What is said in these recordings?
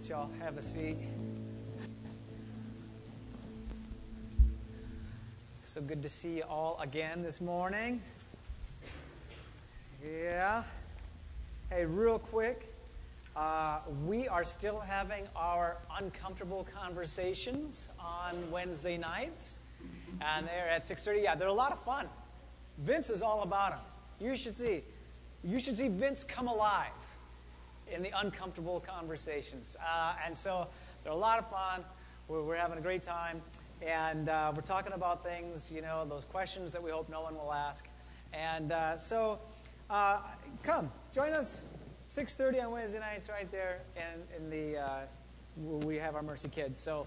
don't y'all have a seat? So good to see you all again this morning. Yeah. Hey, real quick, we are still having our uncomfortable conversations on Wednesday nights, and they're at 6:30. Yeah, they're a lot of fun. Vince is all about them. You should see Vince come alive in the uncomfortable conversations. And so they're a lot of fun. We're having a great time. And we're talking about things, those questions that we hope no one will ask. And so come, join us 6:30 on Wednesday nights right there in the where we have our Mercy Kids. So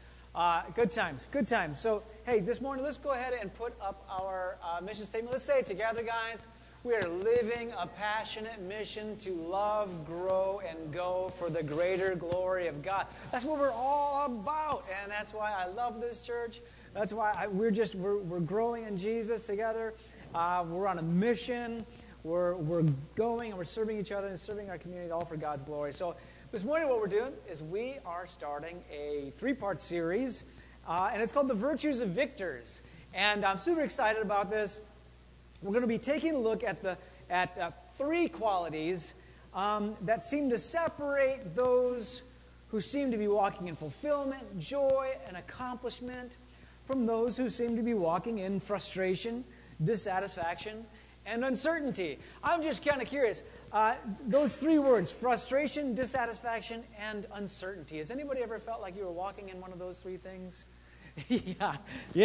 good times. So, hey, this morning, let's go ahead and put up our mission statement. Let's say it together, guys. We are living a passionate mission to love, grow, and go for the greater glory of God. That's what we're all about, and that's why I love this church. That's why we're growing in Jesus together. We're on a mission. We're going and we're serving each other and serving our community, all for God's glory. So this morning, what we're doing is we are starting a 3-part series, and it's called The Virtues of Victors. And I'm super excited about this. We're going to be taking a look at 3 qualities that seem to separate those who seem to be walking in fulfillment, joy, and accomplishment from those who seem to be walking in frustration, dissatisfaction, and uncertainty. I'm just kind of curious. Those 3 words, frustration, dissatisfaction, and uncertainty. Has anybody ever felt like you were walking in one of those 3 things? Yeah,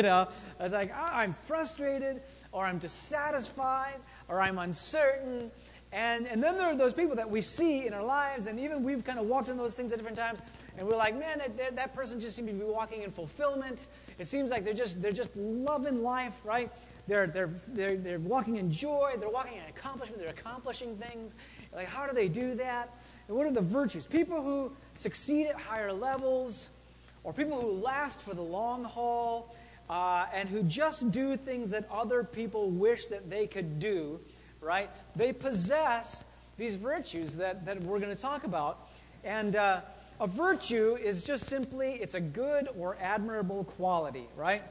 it's like, I'm frustrated, or I'm dissatisfied, or I'm uncertain. And then there are those people that we see in our lives, and even we've kind of walked in those things at different times, and we're like, man, that person just seems to be walking in fulfillment. It seems like they're just loving life, right? They're walking in joy. They're walking in accomplishment. They're accomplishing things. Like, how do they do that? And what are the virtues? People who succeed at higher levels, or people who last for the long haul, and who just do things that other people wish that they could do, right? They possess these virtues that we're going to talk about. And a virtue is just simply, it's a good or admirable quality, right?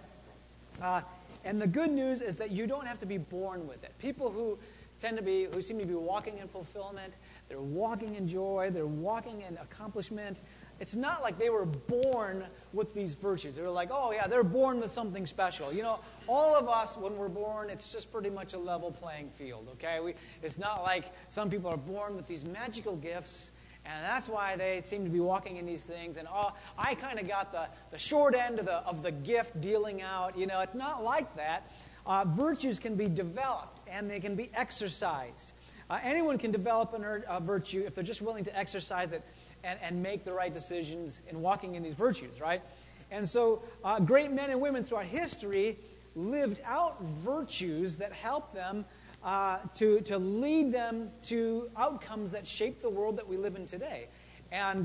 And the good news is that you don't have to be born with it. People who seem to be walking in fulfillment, they're walking in joy, they're walking in accomplishment. It's not like they were born with these virtues. They were like, oh yeah, they're born with something special. All of us, when we're born, it's just pretty much a level playing field, okay? It's not like some people are born with these magical gifts, and that's why they seem to be walking in these things. And I kind of got the short end of the gift dealing out. It's not like that. Virtues can be developed, and they can be exercised. Anyone can develop a virtue if they're just willing to exercise it and make the right decisions in walking in these virtues, right? And so great men and women throughout history lived out virtues that help them to lead them to outcomes that shape the world that we live in today. And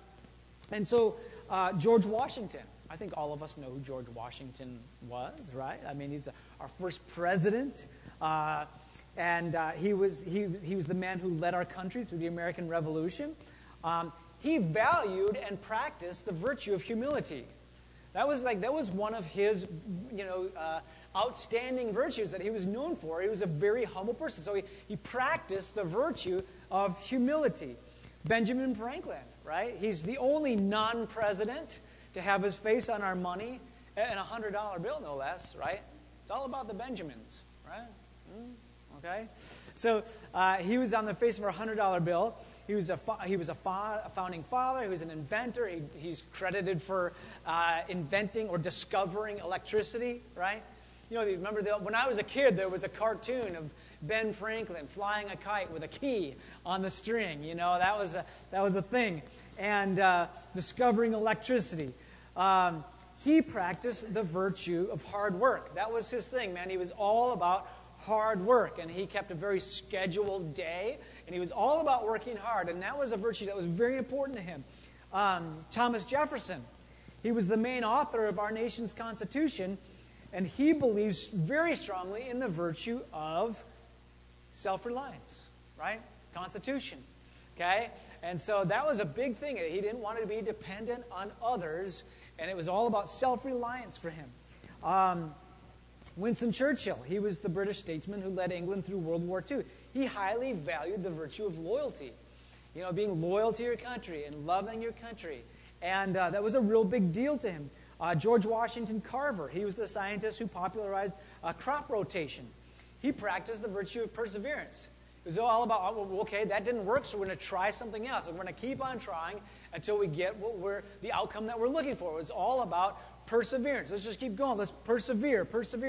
so George Washington, I think all of us know who George Washington was, right? I mean, he's our first president. And he was the man who led our country through the American Revolution. He valued and practiced the virtue of humility. That was one of his, outstanding virtues that he was known for. He was a very humble person, so he practiced the virtue of humility. Benjamin Franklin, right? He's the only non-president to have his face on our money, and a $100 bill, no less, right? It's all about the Benjamins, right? Okay, so he was on the face of our $100 bill. He was a founding father. He was an inventor. He's credited for inventing or discovering electricity, right? Remember when I was a kid, there was a cartoon of Ben Franklin flying a kite with a key on the string. That was a thing, and discovering electricity. He practiced the virtue of hard work. That was his thing, man. He was all about hard work, and he kept a very scheduled day, and he was all about working hard, and that was a virtue that was very important to him. Thomas Jefferson, he was the main author of our nation's Constitution, and he believes very strongly in the virtue of self-reliance, right? Constitution. okay? And so that was a big thing. He didn't want to be dependent on others, and it was all about self-reliance for him. Winston Churchill, he was the British statesman who led England through World War II. He highly valued the virtue of loyalty, being loyal to your country and loving your country. And that was a real big deal to him. George Washington Carver, he was the scientist who popularized crop rotation. He practiced the virtue of perseverance. It was all about, okay, that didn't work, so we're going to try something else. And we're going to keep on trying until we get the outcome that we're looking for. It was all about perseverance. Let's just keep going. Let's persevere.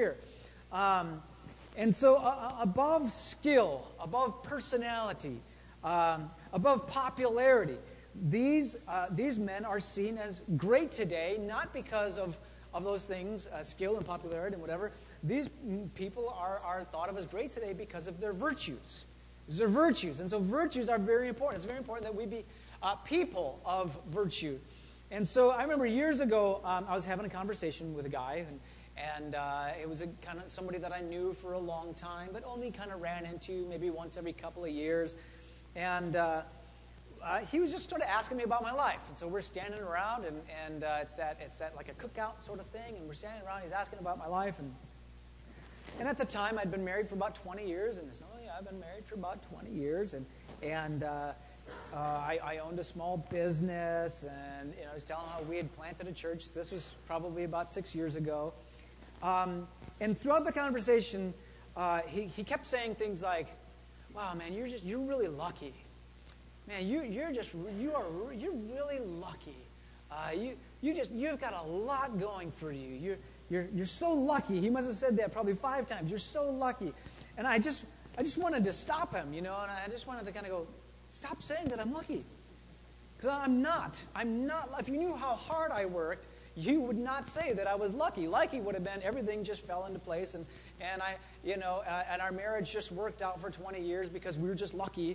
And so above skill, above personality, above popularity, these men are seen as great today, not because of those things, skill and popularity and whatever. These people are thought of as great today because of their virtues. These are virtues. And so virtues are very important. It's very important that we be people of virtue. And so I remember years ago, I was having a conversation with a guy, and it was kind of somebody that I knew for a long time, but only kind of ran into maybe once every couple of years. And he was just sort of asking me about my life. And so we're standing around, and it's at like a cookout sort of thing, and we're standing around. He's asking about my life, and at the time I'd been married for about 20 years, and I said, I've been married for about 20 years, and I owned a small business, and I was telling how we had planted a church. This was probably about 6 years ago. And throughout the conversation, he kept saying things like, "Wow, man, you're really lucky. Man, you're really lucky. You've got a lot going for you. You're so lucky." He must have said that probably 5 times. You're so lucky. And I just wanted to stop him, and I just wanted to kind of go, stop saying that I'm lucky. Because I'm not. If you knew how hard I worked, you would not say that I was lucky. Lucky would have been everything just fell into place, and our marriage just worked out for 20 years because we were just lucky.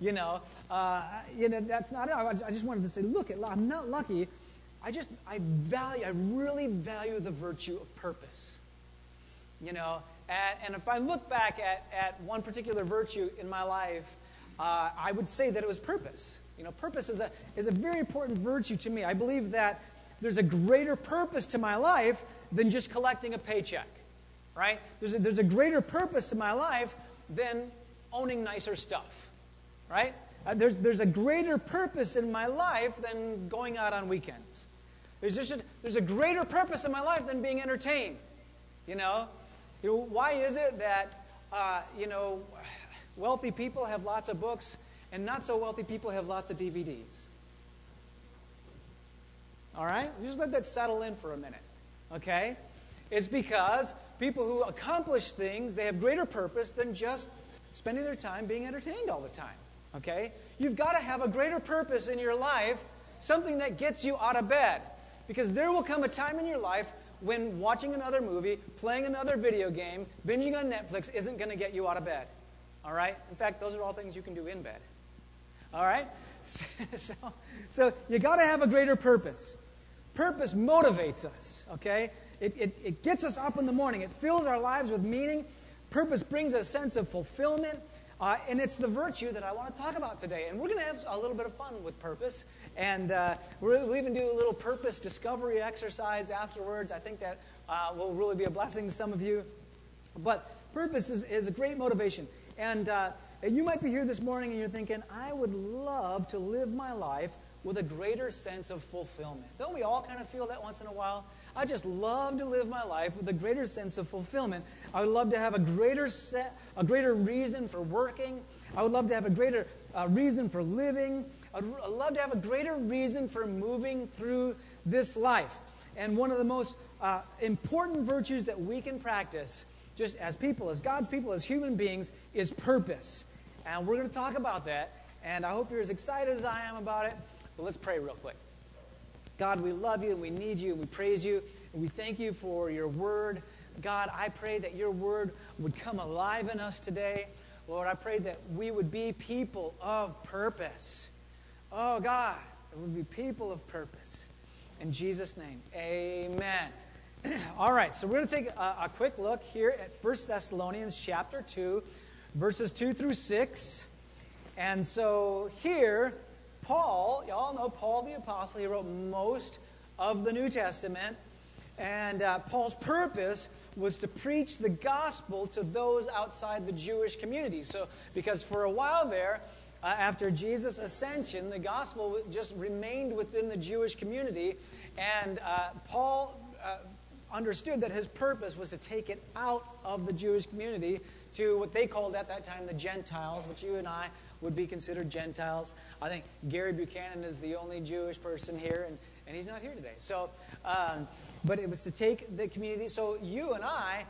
That's not it. I just wanted to say, look, I'm not lucky. I really value the virtue of purpose. And if I look back at one particular virtue in my life, I would say that it was purpose. Purpose is a very important virtue to me. I believe that there's a greater purpose to my life than just collecting a paycheck, right? There's a greater purpose to my life than owning nicer stuff, right? There's a greater purpose in my life than going out on weekends. There's a greater purpose in my life than being entertained. Why is it that wealthy people have lots of books and not so wealthy people have lots of DVDs? All right? Just let that settle in for a minute. Okay? It's because people who accomplish things, they have greater purpose than just spending their time being entertained all the time. Okay? You've got to have a greater purpose in your life, something that gets you out of bed. Because there will come a time in your life when watching another movie, playing another video game, binging on Netflix isn't going to get you out of bed. All right? In fact, those are all things you can do in bed. All right? So you got to have a greater purpose. Purpose motivates us, okay? It gets us up in the morning. It fills our lives with meaning. Purpose brings a sense of fulfillment. And it's the virtue that I want to talk about today. And we're going to have a little bit of fun with purpose. And we'll even do a little purpose discovery exercise afterwards. I think that will really be a blessing to some of you. But purpose is a great motivation. And you might be here this morning and you're thinking, I would love to live my life with a greater sense of fulfillment. Don't we all kind of feel that once in a while? I just love to live my life with a greater sense of fulfillment. I would love to have a greater reason for working. I would love to have a greater reason for living. I'd love to have a greater reason for moving through this life. And one of the most important virtues that we can practice, just as people, as God's people, as human beings, is purpose. And we're going to talk about that. And I hope you're as excited as I am about it. But let's pray real quick. God, we love you and we need you and we praise you and we thank you for your word. God, I pray that your word would come alive in us today. Lord, I pray that we would be people of purpose. Oh, God, that we would be people of purpose. In Jesus' name, amen. All right, so we're going to take a quick look here at 1 Thessalonians chapter 2, verses 2 through 6. And so here, Paul, y'all know Paul the Apostle, he wrote most of the New Testament. And Paul's purpose was to preach the gospel to those outside the Jewish community. So, because for a while there, after Jesus' ascension, the gospel just remained within the Jewish community. And Paul understood that his purpose was to take it out of the Jewish community to what they called at that time the Gentiles, which you and I would be considered Gentiles. I think Gary Buchanan is the only Jewish person here, and he's not here today. So, but it was to take the community. So you and I,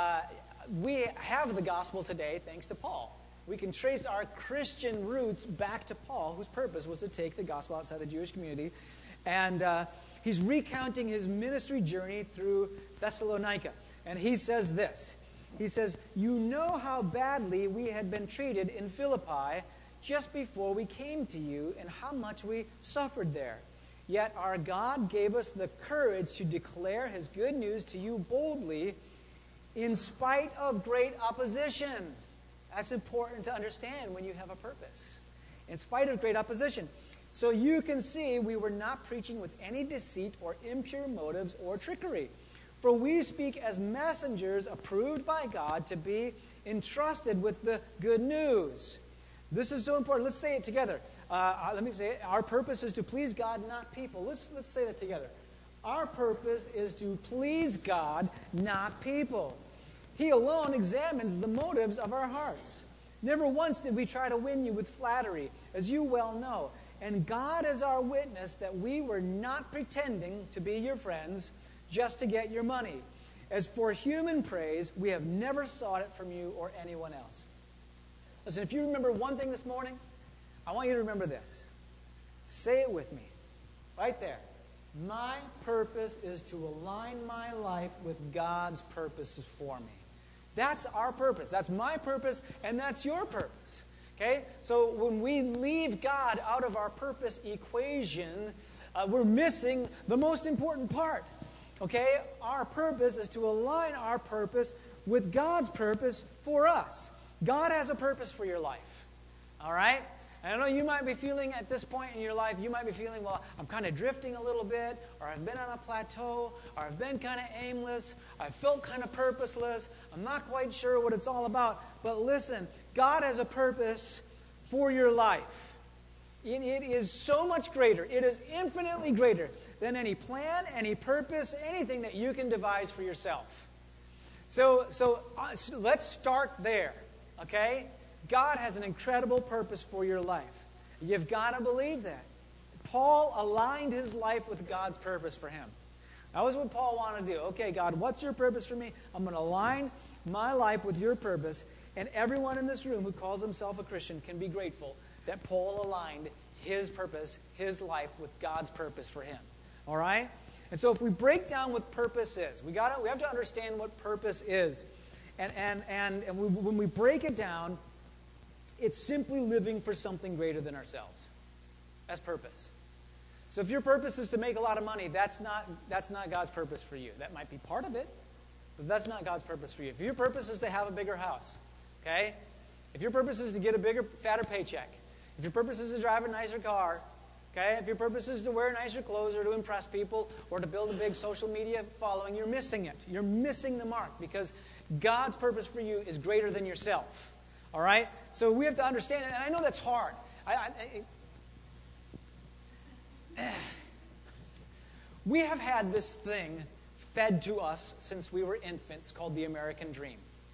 we have the gospel today thanks to Paul. We can trace our Christian roots back to Paul, whose purpose was to take the gospel outside the Jewish community. And he's recounting his ministry journey through Thessalonica. And he says this. He says, "You know how badly we had been treated in Philippi just before we came to you, and how much we suffered there. Yet our God gave us the courage to declare his good news to you boldly in spite of great opposition." That's important to understand when you have a purpose. In spite of great opposition. So you can see we were not preaching with any deceit or impure motives or trickery. For we speak as messengers approved by God to be entrusted with the good news. This is so important. Let's say it together. Let me say it. Our purpose is to please God, not people. Let's say that together. Our purpose is to please God, not people. He alone examines the motives of our hearts. Never once did we try to win you with flattery, as you well know. And God is our witness that we were not pretending to be your friends just to get your money. As for human praise, we have never sought it from you or anyone else. Listen, if you remember one thing this morning, I want you to remember this. Say it with me. Right there. My purpose is to align my life with God's purposes for me. That's our purpose. That's my purpose, and that's your purpose. Okay? So when we leave God out of our purpose equation, we're missing the most important part. Okay? Our purpose is to align our purpose with God's purpose for us. God has a purpose for your life. All right? And I know you might be feeling at this point in your life, you might be feeling, well, I'm kind of drifting a little bit, or I've been on a plateau, or I've been kind of aimless, I felt kind of purposeless, I'm not quite sure what it's all about. But listen, God has a purpose for your life. It is so much greater. It is infinitely greater than any plan, any purpose, anything that you can devise for yourself. So let's start there, okay? God has an incredible purpose for your life. You've got to believe that. Paul aligned his life with God's purpose for him. That was what Paul wanted to do. Okay, God, what's your purpose for me? I'm going to align my life with your purpose. And everyone in this room who calls himself a Christian can be grateful that Paul aligned his purpose, his life, with God's purpose for him. All right? And so if we break down what purpose is, we have to understand what purpose is. When we break it down, it's simply living for something greater than ourselves. That's purpose. So if your purpose is to make a lot of money, that's not God's purpose for you. That might be part of it, but that's not God's purpose for you. If your purpose is to have a bigger house, okay? If your purpose is to get a bigger, fatter paycheck, if your purpose is to drive a nicer car, okay? If your purpose is to wear nicer clothes or to impress people or to build a big social media following, you're missing it. You're missing the mark because God's purpose for you is greater than yourself. All right? So we have to understand it, and I know that's hard. We have had this thing fed to us since we were infants called the American dream.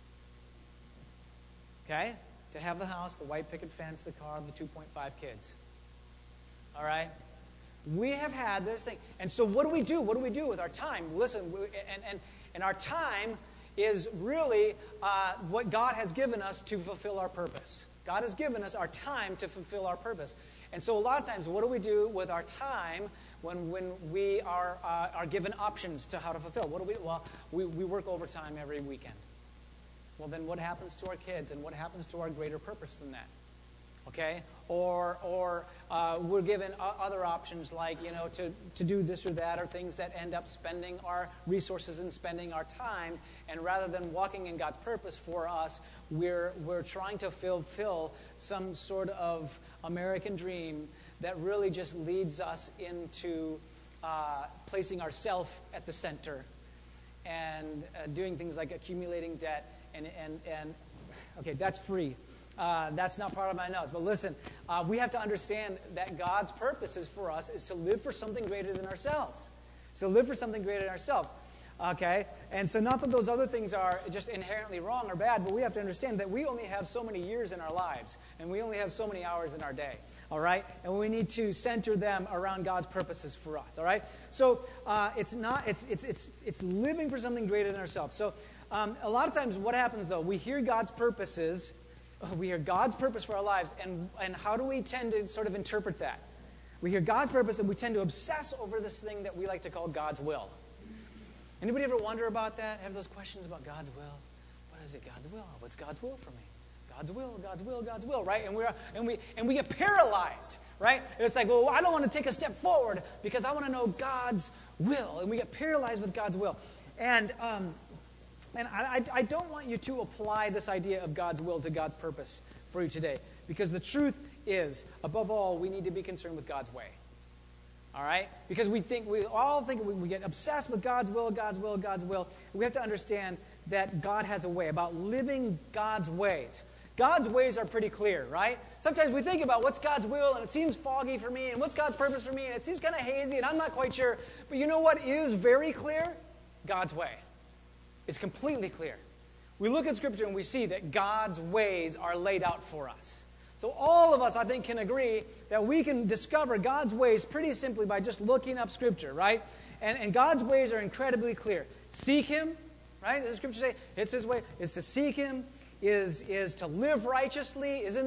Okay? To have the house, the white picket fence, the car, the 2.5 kids. All right? We have had this thing. And so what do we do? What do we do with our time? Listen, and our time is really what God has given us to fulfill our purpose. God has given us our time to fulfill our purpose. And so a lot of times, what do we do with our time when we are given options to how to fulfill? What do we? Well, we work overtime every weekend. Well, then what happens to our kids and what happens to our greater purpose than that? okay? Or we're given other options like, to do this or that, or things that end up spending our resources and spending our time. And rather than walking in God's purpose for us, we're trying to fulfill some sort of American dream that really just leads us into placing ourselves at the center and doing things like accumulating debt and okay, that's free. That's not part of my notes. But listen, we have to understand that God's purposes for us is to live for something greater than ourselves. So live for something greater than ourselves. Okay? And so not that those other things are just inherently wrong or bad, but we have to understand that we only have so many years in our lives, and we only have so many hours in our day. All right? And we need to center them around God's purposes for us. All right? So it's living for something greater than ourselves. So a lot of times what happens, though, we hear God's purposes. We hear God's purpose for our lives, and how do we tend to sort of interpret that? We hear God's purpose, and we tend to obsess over this thing that we like to call God's will. Anybody ever wonder about that? Have those questions about God's will? What is it, God's will? What's God's will for me? God's will, God's will, God's will, right? And we get paralyzed, right? And it's like, well, I don't want to take a step forward because I want to know God's will, and we get paralyzed with God's will. And I don't want you to apply this idea of God's will to God's purpose for you today. Because the truth is, above all, we need to be concerned with God's way. All right? Because we all think we get obsessed with God's will, God's will, God's will. We have to understand that God has a way, about living God's ways. God's ways are pretty clear, right? Sometimes we think about what's God's will, and it seems foggy for me, and what's God's purpose for me, and it seems kind of hazy, and I'm not quite sure. But you know what is very clear? God's way. It's completely clear. We look at Scripture and we see that God's ways are laid out for us. So all of us, I think, can agree that we can discover God's ways pretty simply by just looking up Scripture, right? And God's ways are incredibly clear. Seek Him, right? Does the Scripture say it's His way? Is to seek Him, is to live righteously. Isn't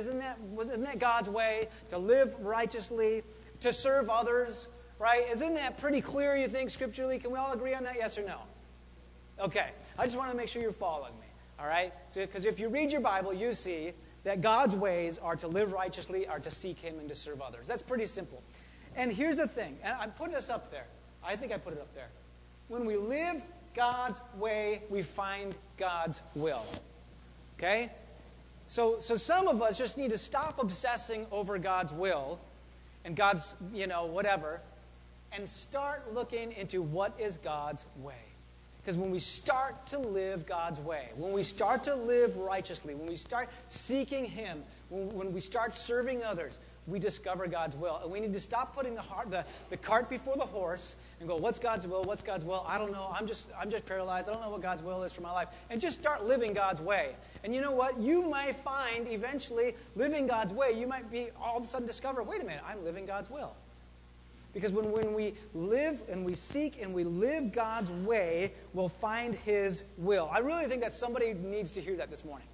that God's way? To live righteously, to serve others, right? Isn't that pretty clear, you think, scripturally? Can we all agree on that, yes or no? Okay, I just want to make sure you're following me, all right? So, because if you read your Bible, you see that God's ways are to live righteously, are to seek Him, and to serve others. That's pretty simple. And here's the thing, and I put this up there. I think I put it up there. When we live God's way, we find God's will. Okay? So some of us just need to stop obsessing over God's will and God's, whatever, and start looking into what is God's way. Because when we start to live God's way, when we start to live righteously, when we start seeking Him, when we start serving others, we discover God's will. And we need to stop putting the cart before the horse and go, what's God's will? What's God's will? I don't know. I'm just paralyzed. I don't know what God's will is for my life. And just start living God's way. And you know what? You might find eventually living God's way, you might be all of a sudden discover, wait a minute, I'm living God's will. Because when we live and we seek and we live God's way, we'll find His will. I really think that somebody needs to hear that this morning.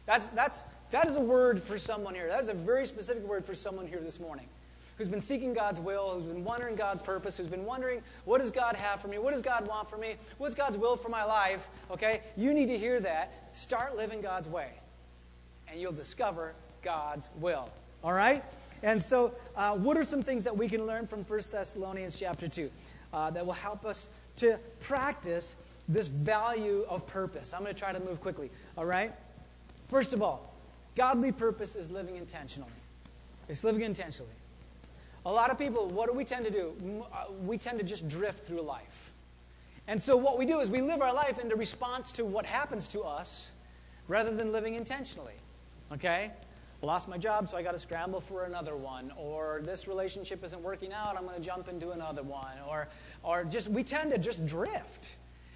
That is a word for someone here. That is a very specific word for someone here this morning who's been seeking God's will, who's been wondering God's purpose, who's been wondering, what does God have for me? What does God want for me? What's God's will for my life? Okay? You need to hear that. Start living God's way, and you'll discover God's will. All right? And so, what are some things that we can learn from 1 Thessalonians chapter 2 that will help us to practice this value of purpose? I'm going to try to move quickly. All right? First of all, godly purpose is living intentionally. It's living intentionally. A lot of people, what do we tend to do? We tend to just drift through life. And so what we do is we live our life in response to what happens to us rather than living intentionally. Okay? I lost my job, so I got to scramble for another one. Or this relationship isn't working out, I'm going to jump into another one. Or just we tend to just drift.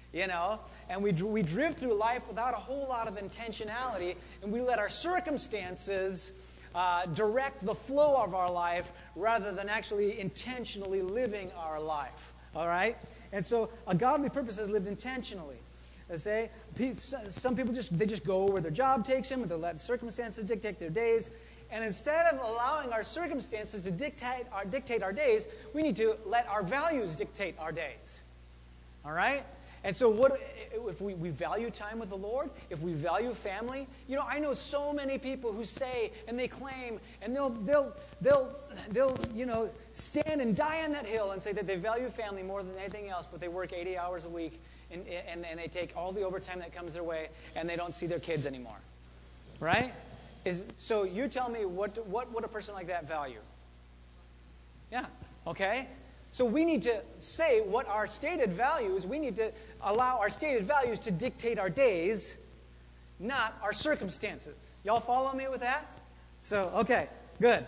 And we drift through life without a whole lot of intentionality, and we let our circumstances direct the flow of our life rather than actually intentionally living our life. All right? And so a godly purpose is lived intentionally. Some people just go where their job takes them, or they let circumstances dictate their days. And instead of allowing our circumstances to dictate our days, we need to let our values dictate our days. All right? And so what if we value time with the Lord, if we value family? You know, I know so many people who say and they claim and they'll you know, stand and die on that hill and say that they value family more than anything else, but they work 80 hours a week and they take all the overtime that comes their way and they don't see their kids anymore. Right? So you tell me what would a person like that value? Yeah, okay? So we need to say what our stated values, we need to allow our stated values to dictate our days, not our circumstances. Y'all follow me with that? So, okay, good.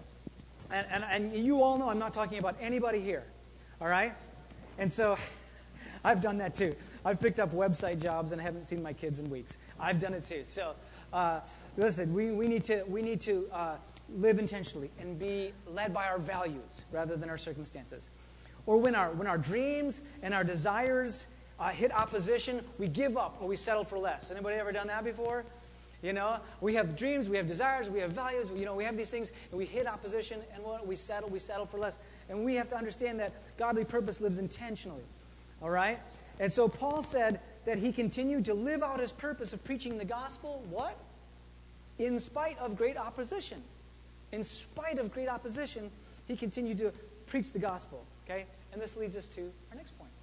And you all know I'm not talking about anybody here, all right? And so I've done that too. I've picked up website jobs and I haven't seen my kids in weeks. I've done it too. So listen, we need to live intentionally and be led by our values rather than our circumstances. Or when our dreams and our desires hit opposition, we give up or we settle for less. Anybody ever done that before? You know, we have dreams, we have desires, we have values, you know, we have these things, and we hit opposition, and what we settle for less. And we have to understand that godly purpose lives intentionally. All right? And so Paul said that he continued to live out his purpose of preaching the gospel, what? In spite of great opposition. In spite of great opposition, he continued to preach the gospel. Okay? And this leads us to our next point.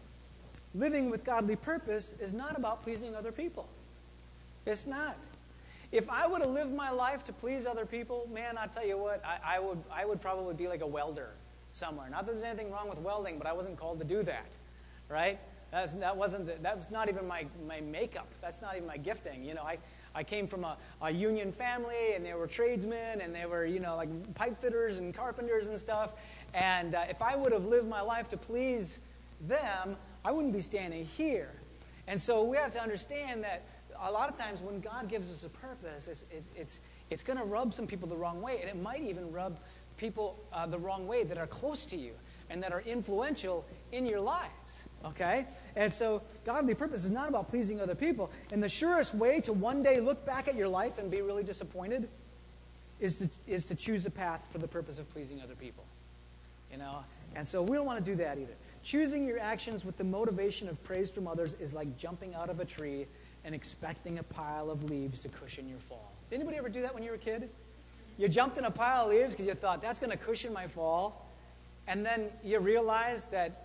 Living with godly purpose is not about pleasing other people. It's not. If I would have lived my life to please other people, man, I'll tell you what, I would probably be like a welder somewhere. Not that there's anything wrong with welding, but I wasn't called to do that. Right? That was not even my makeup. That's not even my gifting. You know, I came from a union family, and they were tradesmen, and they were, you know, like pipe fitters and carpenters and stuff. And if I would have lived my life to please them, I wouldn't be standing here. And so we have to understand that a lot of times when God gives us a purpose, it's going to rub some people the wrong way, and it might even rub people the wrong way that are close to you and that are influential in your lives. Okay? And so godly purpose is not about pleasing other people. And the surest way to one day look back at your life and be really disappointed is to choose a path for the purpose of pleasing other people. You know? And so we don't want to do that either. Choosing your actions with the motivation of praise from others is like jumping out of a tree and expecting a pile of leaves to cushion your fall. Did anybody ever do that when you were a kid? You jumped in a pile of leaves because you thought, that's going to cushion my fall. And then you realize that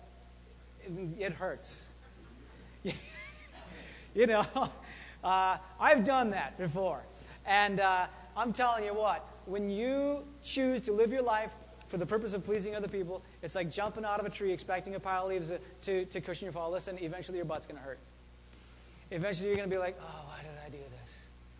it hurts. You know, I've done that before. And I'm telling you what, when you choose to live your life for the purpose of pleasing other people, it's like jumping out of a tree expecting a pile of leaves to cushion your fall. Listen, eventually your butt's going to hurt. Eventually you're going to be like, oh, why did I do this?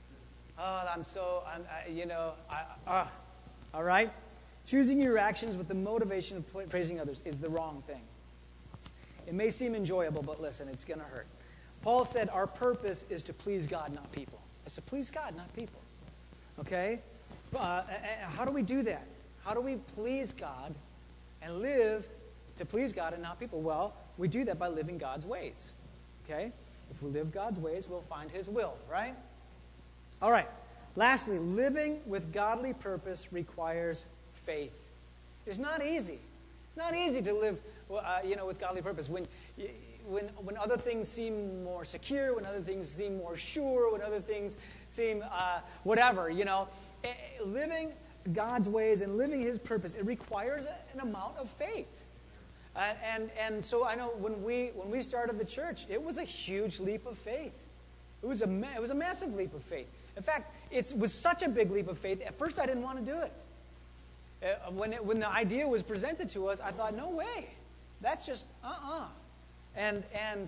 Oh, all right? Choosing your actions with the motivation of praising others is the wrong thing. It may seem enjoyable, but listen, it's going to hurt. Paul said our purpose is to please God, not people. It's to please God, not people. Okay? How do we do that? How do we please God and live to please God and not people? Well, we do that by living God's ways. Okay? If we live God's ways, we'll find His will, right? All right. Lastly, living with godly purpose requires faith. It's not easy. It's not easy to live, with godly purpose. When other things seem more secure, when other things seem more sure, when other things seem whatever, living God's ways and living His purpose, it requires an amount of faith. And so I know when we started the church, it was a huge leap of faith. It was a massive leap of faith. In fact, it was such a big leap of faith. At first, I didn't want to do it. When the idea was presented to us, I thought, no way. That's just And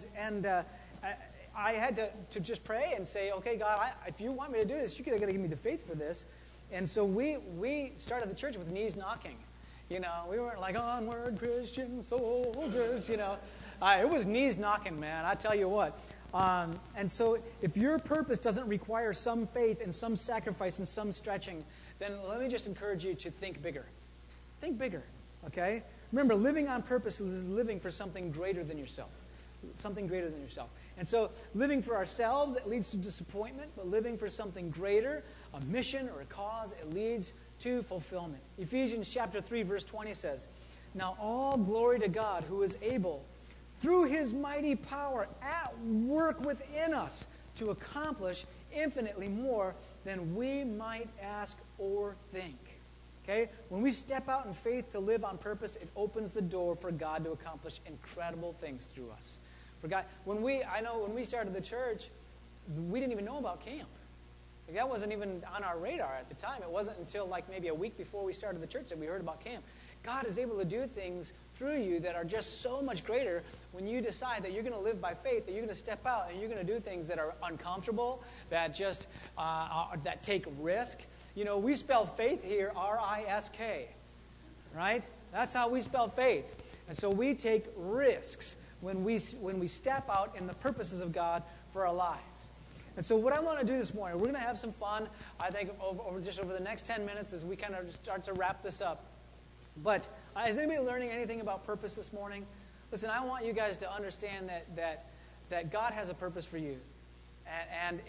I had to just pray and say, okay, God, if you want me to do this, you got to give me the faith for this. And so we started the church with knees knocking. We weren't like onward Christian soldiers. It was knees knocking, man. I tell you what. And so if your purpose doesn't require some faith and some sacrifice and some stretching, then let me just encourage you to think bigger. Think bigger, okay? Remember, living on purpose is living for something greater than yourself. Something greater than yourself. And so living for ourselves, it leads to disappointment, but living for something greater, a mission or a cause, it leads to fulfillment. Ephesians chapter 3, verse 20 says, "Now all glory to God who is able, through his mighty power at work within us to accomplish infinitely more than we might ask or think. Okay? When we step out in faith to live on purpose, it opens the door for God to accomplish incredible things through us. For God, when we started the church, we didn't even know about camp. Like, that wasn't even on our radar at the time. It wasn't until like maybe a week before we started the church that we heard about camp. God is able to do things through you that are just so much greater when you decide that you're going to live by faith, that you're going to step out and you're going to do things that are uncomfortable, that just that take risk. You know, we spell faith here R-I-S-K, right? That's how we spell faith. And so we take risks when we step out in the purposes of God for our lives. And so what I want to do this morning, we're going to have some fun, I think, over the next 10 minutes as we kind of start to wrap this up. But is anybody learning anything about purpose this morning? Listen, I want you guys to understand that God has a purpose for you. And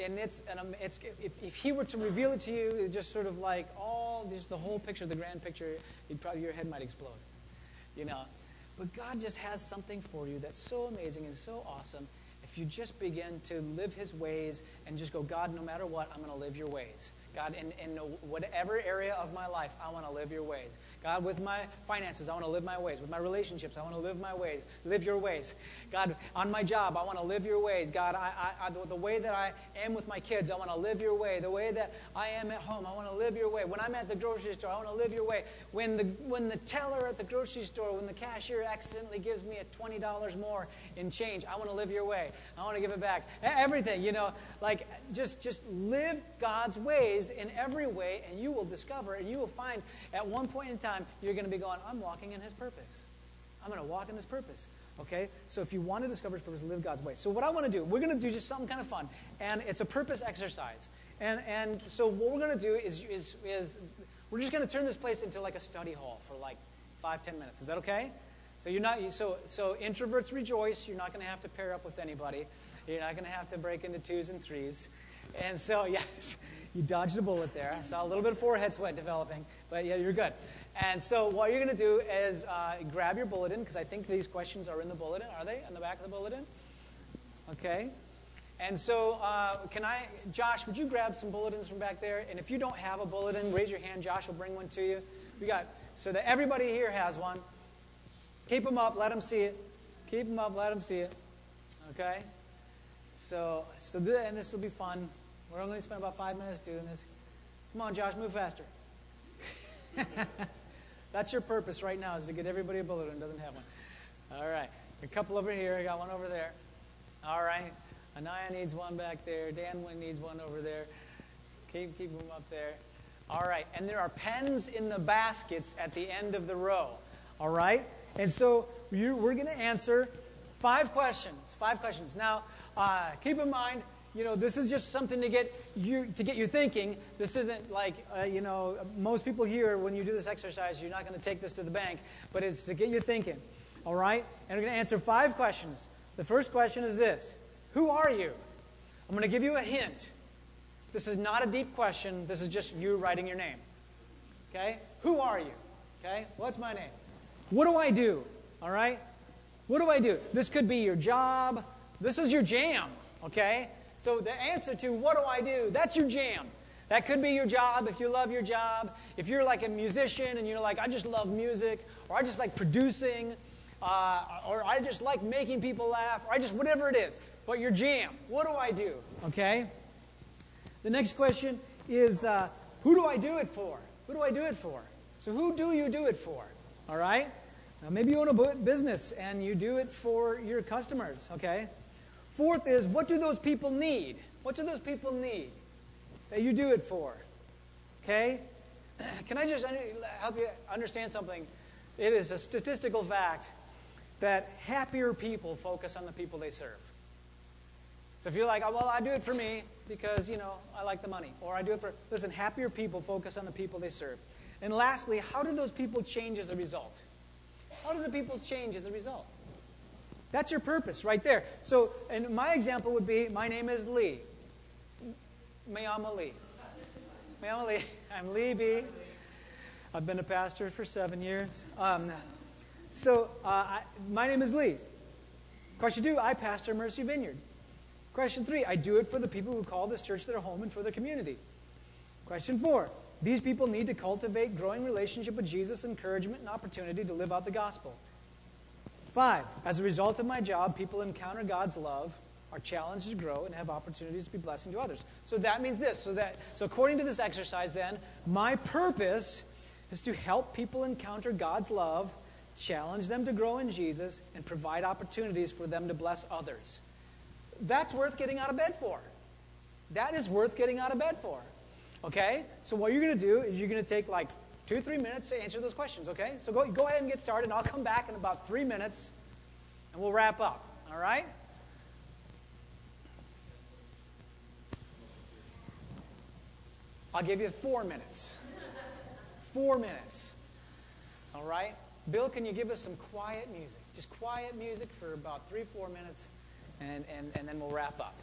if he were to reveal it to you, it's just sort of like the whole picture, the grand picture, your head might explode. You know. But God just has something for you that's so amazing and so awesome. If you just begin to live his ways and just go, God, no matter what, I'm going to live your ways. God, in whatever area of my life, I want to live your ways. God, with my finances, I want to live my ways. With my relationships, I want to live my ways. Live your ways. God, on my job, I want to live your ways. God, the way that I am with my kids, I want to live your way. The way that I am at home, I want to live your way. When I'm at the grocery store, I want to live your way. When the teller at the grocery store, when the cashier accidentally gives me a $20 more in change, I want to live your way. I want to give it back. Everything, you know, like just live God's ways in every way, and you will discover and you will find at one point in time you're going to be going, I'm walking in his purpose. I'm going to walk in his purpose. Okay? So if you want to discover his purpose, live God's way. So what I want to do, we're going to do just something kind of fun, and it's a purpose exercise. And so what we're going to do is we're just going to turn this place into like a study hall for like 5-10 minutes. Is that okay? So so introverts rejoice. You're not going to have to pair up with anybody. You're not going to have to break into 2s and 3s. And so, yes, you dodged a bullet there. I saw a little bit of forehead sweat developing, but yeah, you're good. And so what you're going to do is grab your bulletin, because I think these questions are in the bulletin. Are they in the back of the bulletin? Okay. And so Josh, would you grab some bulletins from back there? And if you don't have a bulletin, raise your hand. Josh will bring one to you. So that everybody here has one. Keep them up. Let them see it. Keep them up. Let them see it. Okay? And this will be fun. We're only going to spend about 5 minutes doing this. Come on, Josh, move faster. That's your purpose right now, is to get everybody a bulletin who doesn't have one. All right. A couple over here. I got one over there. All right. Anaya needs one back there. Dan needs one over there. Keep them up there. All right. And there are pens in the baskets at the end of the row. All right? And so we're going to answer 5 questions. 5 questions. Now, keep in mind, you know, this is just something to get you thinking. This isn't like, most people here, when you do this exercise, you're not going to take this to the bank, but it's to get you thinking. All right? And we're going to answer 5 questions. The first question is this: who are you? I'm going to give you a hint. This is not a deep question. This is just you writing your name. Okay? Who are you? Okay? What's my name? What do I do? All right? What do I do? This could be your job. This is your jam. Okay? So the answer to what do I do, that's your jam. That could be your job if you love your job. If you're like a musician and you're like, I just love music, or I just like producing, or I just like making people laugh, or I just whatever it is. But your jam, what do I do? Okay? The next question is, who do I do it for? Who do I do it for? So who do you do it for? All right? Now maybe you own a business and you do it for your customers. Okay? 4th is, what do those people need? What do those people need that you do it for? Okay? Can I just help you understand something? It is a statistical fact that happier people focus on the people they serve. So if you're like, oh, well, I do it for me because, I like the money. Or I do it for, listen, happier people focus on the people they serve. And lastly, how do those people change as a result? How do the people change as a result? That's your purpose right there. So, and my example would be, my name is Lee. Mayama Lee. Mayama Lee. I'm Lee B. I've been a pastor for 7 years. My name is Lee. Question 2, I pastor Mercy Vineyard. Question 3, I do it for the people who call this church their home and for their community. Question 4, these people need to cultivate growing relationship with Jesus, encouragement, and opportunity to live out the gospel. 5, as a result of my job, people encounter God's love, are challenged to grow, and have opportunities to be blessing to others. So that means this. So according to this exercise then, my purpose is to help people encounter God's love, challenge them to grow in Jesus, and provide opportunities for them to bless others. That's worth getting out of bed for. That is worth getting out of bed for. Okay? So what you're going to do is you're going to take like 2-3 minutes to answer those questions, okay? So go ahead and get started, and I'll come back in about 3 minutes, and we'll wrap up. All right? I'll give you 4 minutes. 4 minutes. All right? Bill, can you give us some quiet music? Just quiet music for about 3-4 minutes, and then we'll wrap up.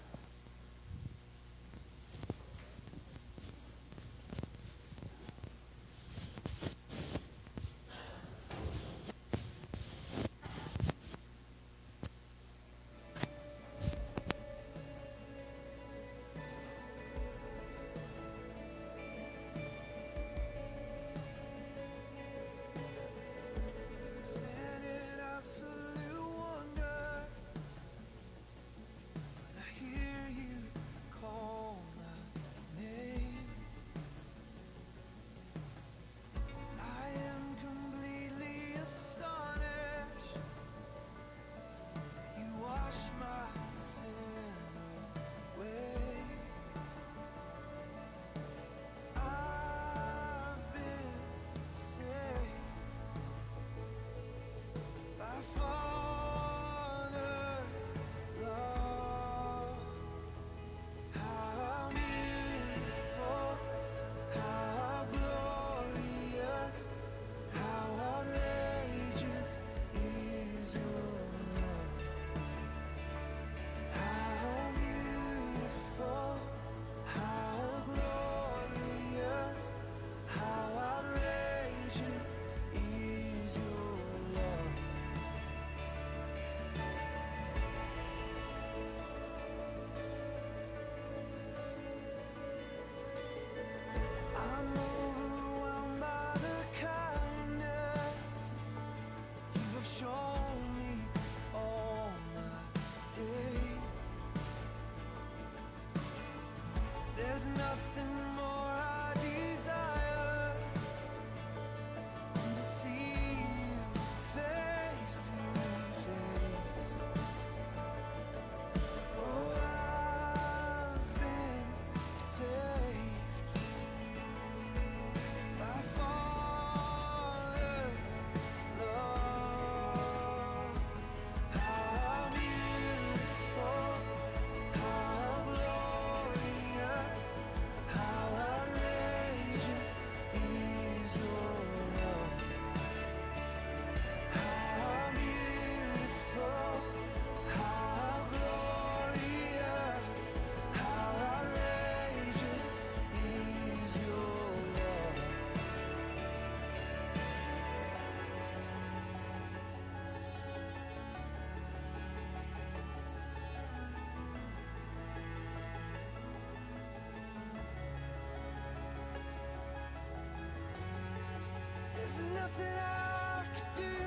Nothing I could do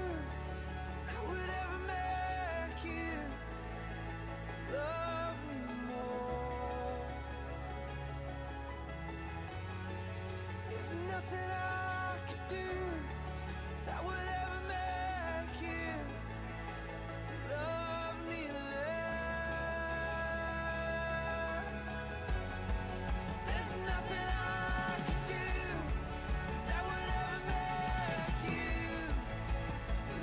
that would ever make you love me more. There's nothing I could do that would ever make you love me less. There's nothing I could do that would ever make you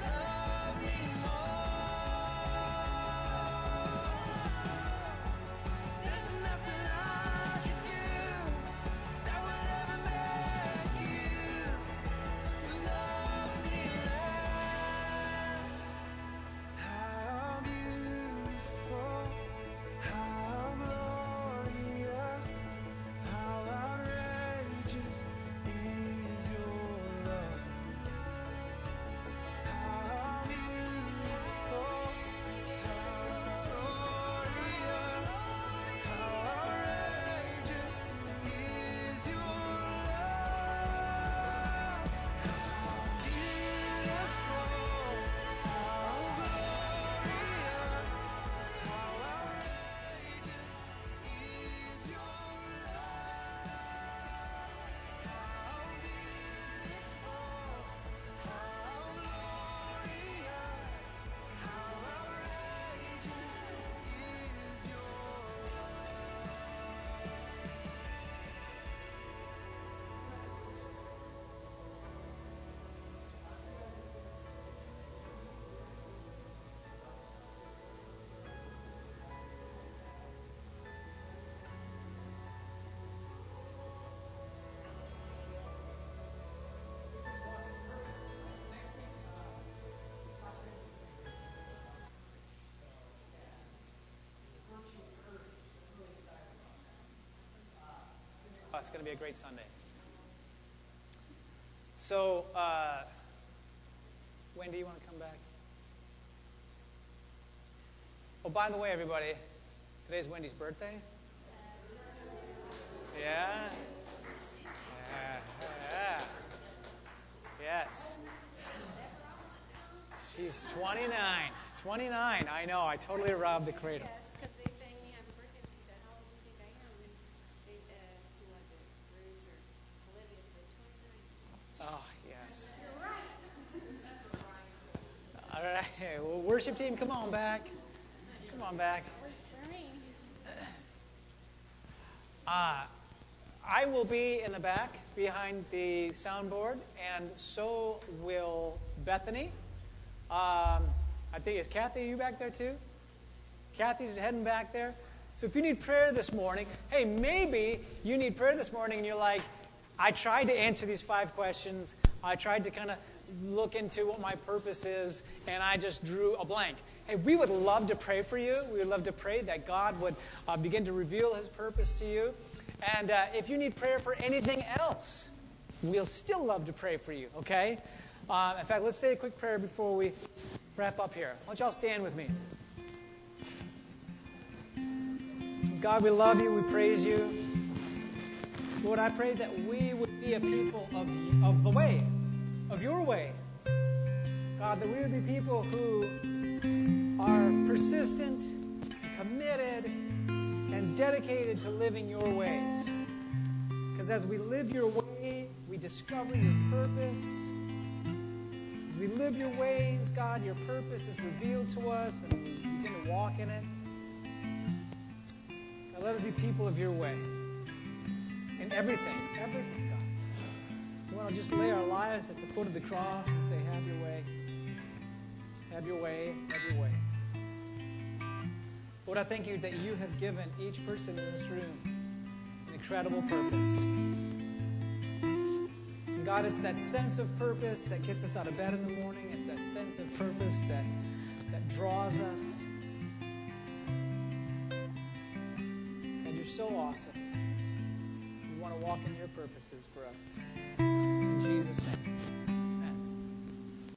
it's going to be a great Sunday. So, Wendy, you want to come back? Oh, by the way, everybody, today's Wendy's birthday. Yeah. Yeah. Yes. She's 29. 29. I know. I totally robbed the cradle. Yes, because they sang me happy birthday. She said, "How old do you think I am?" And they, who was it? Ruth or Olivia said 29. Oh, yes. All right. Well, worship team, come on back. Come on back. Works for me. I will be in the back behind the soundboard, and so will Bethany. I think, is Kathy, are you back there too? Kathy's heading back there. So if you need prayer this morning, hey, maybe you need prayer this morning and you're like, I tried to answer these 5 questions. I tried to kind of look into what my purpose is, and I just drew a blank. Hey, we would love to pray for you. We would love to pray that God would begin to reveal his purpose to you. And if you need prayer for anything else, we'll still love to pray for you, okay? In fact, let's say a quick prayer before we wrap up here. Why don't y'all stand with me? God, we love you. We praise you. Lord, I pray that we would be a people of the way, of your way. God, that we would be people who are persistent, committed, and dedicated to living your ways. Because as we live your way, we discover your purpose. As we live your ways, God, your purpose is revealed to us, and we begin to walk in it. God, let us be people of your way. In everything, God. We want to just lay our lives at the foot of the cross and say, have your way. Have your way, have your way. Lord, I thank you that you have given each person in this room an incredible purpose. And God, it's that sense of purpose that gets us out of bed in the morning. It's that sense of purpose that draws us. And you're so awesome. We want to walk in your purposes for us.